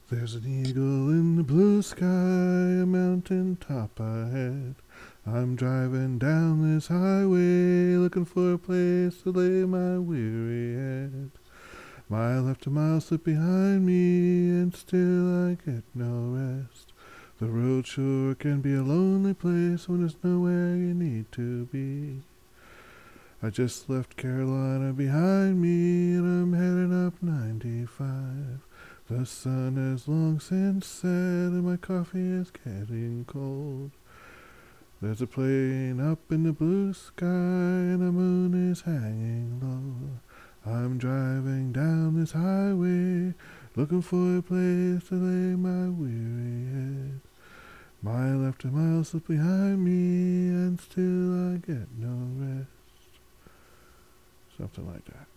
There's an eagle in the blue sky, a mountain top ahead. I'm driving down this highway, looking for a place to lay my weary head. Mile after mile slip behind me, and still I get no rest. The road sure can be a lonely place when there's nowhere you need to be. I just left Carolina behind me, and I'm heading up 95. The sun has long since set, and my coffee is getting cold. There's a plane up in the blue sky, and the moon is hanging low. I'm driving down this highway, looking for a place to lay my weary head. Mile after mile slip behind me, and still I get no rest. Something like that.